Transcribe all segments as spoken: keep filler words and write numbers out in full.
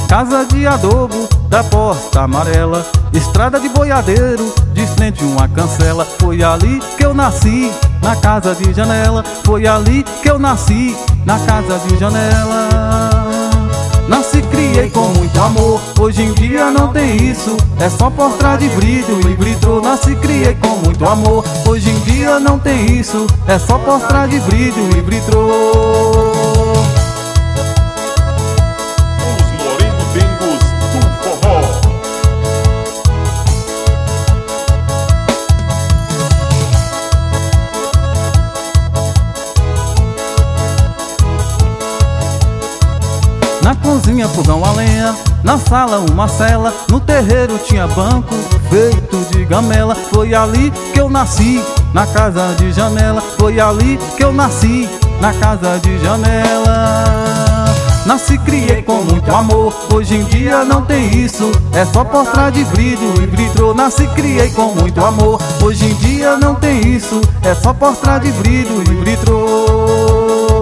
casa de adobo da porta amarela, estrada de boiadeiro, de frente uma cancela. Foi ali que eu nasci, na casa de janela. Foi ali que eu nasci, na casa de janela. Nasci, criei com muito amor, hoje em dia não tem isso, é só por trás de vidro e vitrô. Nasci, criei com muito amor, hoje em dia não tem isso, é só por trás de vidro e vitrô. Na cozinha fogão a lenha, na sala uma cela, no terreiro tinha banco feito de gamela. Foi ali que eu nasci, na casa de janela. Foi ali que eu nasci, na casa de janela. Nasci, criei com muito amor, hoje em dia não tem isso, é só por trás de vidro e vitrô. Nasci, criei com muito amor, hoje em dia não tem isso, é só por trás de vidro e vitrô.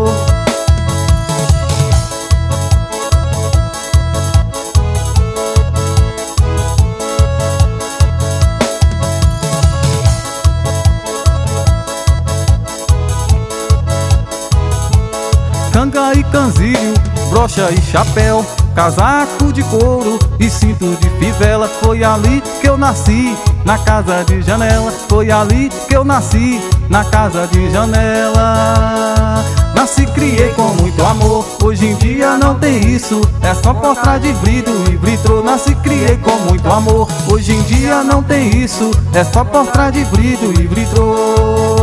Canga e canzilho, brocha e chapéu, casaco de couro e cinto de fivela. Foi ali que eu nasci, na casa de janela. Foi ali que eu nasci, na casa de janela. Nasci, criei com muito amor, hoje em dia não tem isso, é só por trás de vidro e vitrô. Nasci, criei com muito amor, hoje em dia não tem isso, é só por trás de vidro e vitrô.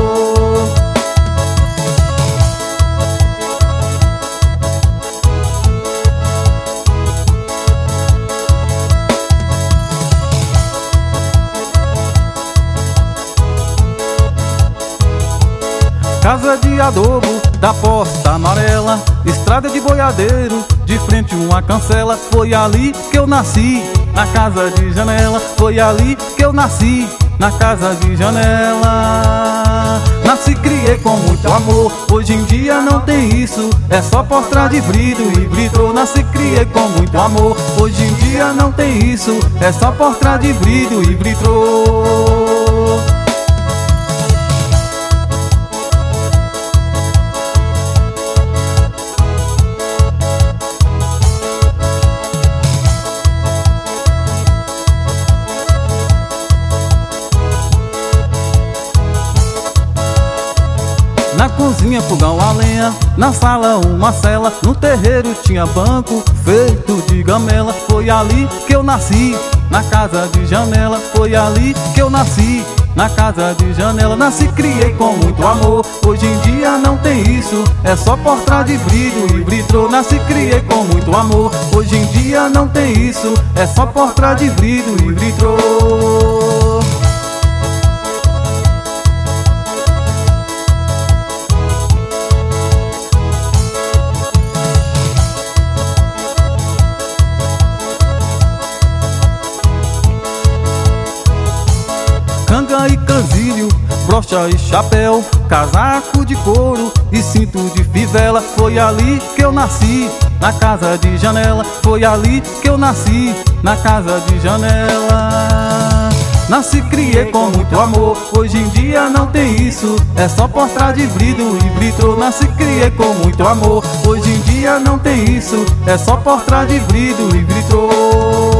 Casa de adobo da porta amarela, estrada de boiadeiro, de frente uma cancela. Foi ali que eu nasci, na casa de janela. Foi ali que eu nasci, na casa de janela. Nasci, criei com muito amor, hoje em dia não tem isso, é só por trás de vidro e vitrô. Nasci, criei com muito amor, hoje em dia não tem isso, é só por trás de vidro e vitrô. Na cozinha fogão a lenha, na sala uma cela, no terreiro tinha banco feito de gamela. Foi ali que eu nasci, na casa de janela. Foi ali que eu nasci, na casa de janela. Nasci, criei com muito amor, hoje em dia não tem isso, é só por trás de vidro e vitrô. Nasci, criei com muito amor, hoje em dia não tem isso, é só por trás de vidro e vitrô. Canga e canzilho, brocha e chapéu, casaco de couro e cinto de fivela. Foi ali que eu nasci, na casa de janela. Foi ali que eu nasci, na casa de janela. Nasci, criei com muito amor, hoje em dia não tem isso, é só por trás de vidro e vitrô. Nasci, criei com muito amor, hoje em dia não tem isso, é só por trás de vidro e vitrô.